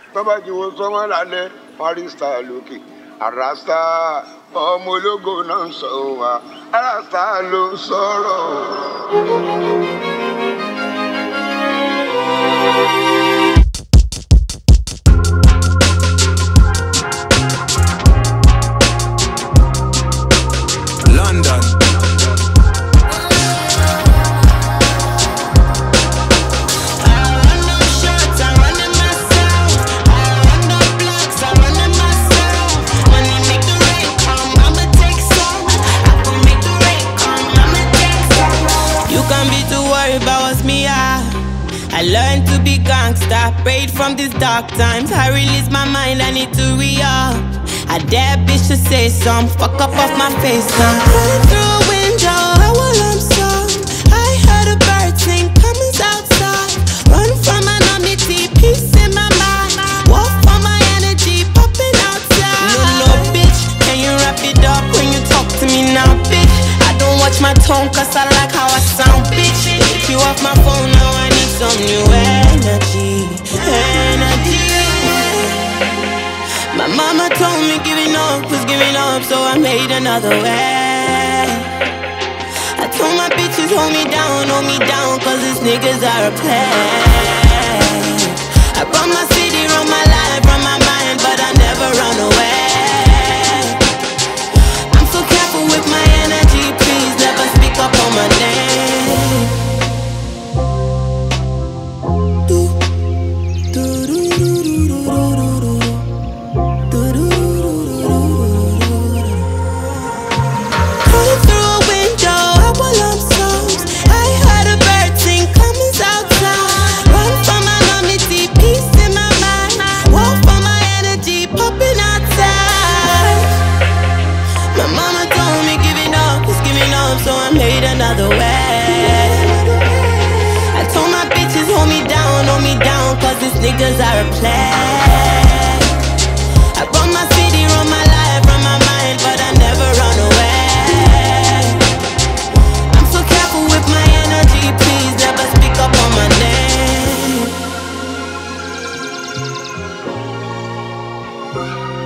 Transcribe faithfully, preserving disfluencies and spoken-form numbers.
Bàbá jíwo sọ́wọ́n lálẹ́, wọ́n rí star lókè. Àràsá ọmọ ológo náà ń sọ wá. Àràsá ló ń sọ̀rọ̀. London. I learned to be gangsta, prayed from these dark times. I release my mind, I need to re-up. I dare bitch to say some, fuck up off my face now. Running through a window, I will lump some. I heard a bird sing, coming's outside. Run from anonymity, peace in my mind. Walk for my energy, popping outside. No, no, bitch, can you wrap it up when you talk to me now, bitch? I don't watch my tone, cause I like how I sound, bitch. If you off my phone now, I need some new energy, energy. My mama told me giving up was giving up, so I made another way. I told my bitches hold me down, hold me down, cause these niggas are a play. I run my city, run my life, run my mind, but I never run away. I'm so careful with my energy, please never speak up on my name. So I made another way. I told my bitches hold me down, hold me down, cause these niggas are a play. I run my city, run my life, run my mind, but I never run away. I'm so careful with my energy, please never speak up on my name.